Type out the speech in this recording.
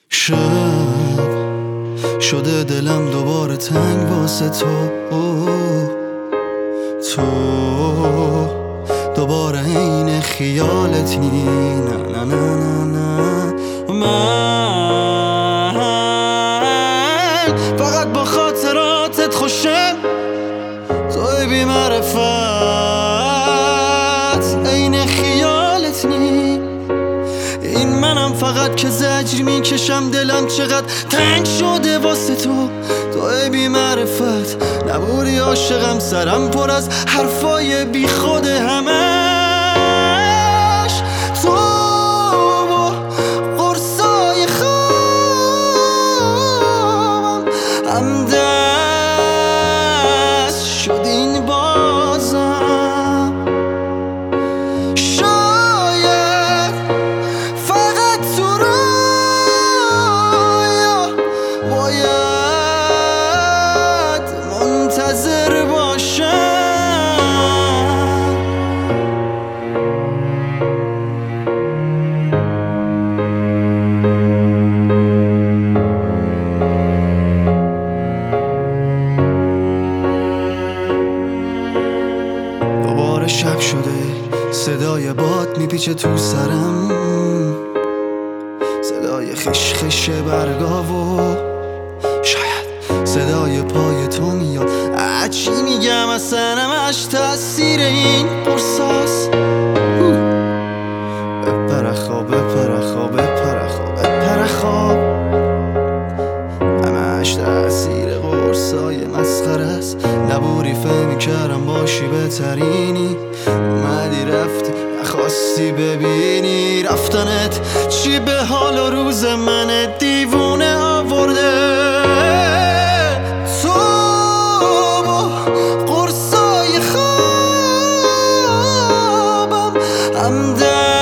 شب شده دلم دوباره تنگ واسه تو دوباره این خیالتی نه نه نه نه نه من فقط با خاطراتت خوشم توی بی معرفت این خیالت نی این منم فقط که زجر میکشم دلم چقدر تنگ شده واسه توی بی معرفت نبودی عاشقم سرم پر از حرفای بی خود همش تو و قرصای خوابم همدست شد این بازم شاید فقط تو رویا باید منتظر باشم دوباره شب شده صدای باد میپیچه تو سرم صدای خشخش برگا و شاید صدای پای تو میاد چی میگم اصلا همش تأثیر این قرصاست بپره خواب بپره خواب بپره خواب بپره خواب همش تأثیر قرصای مسخره است نبوری فهمی کردم باشی بهترینی اومدی رفتی نخواستی ببینی رفتنت چی به حال و روز من دیوونه آورده تو با قرصای خوابم همدست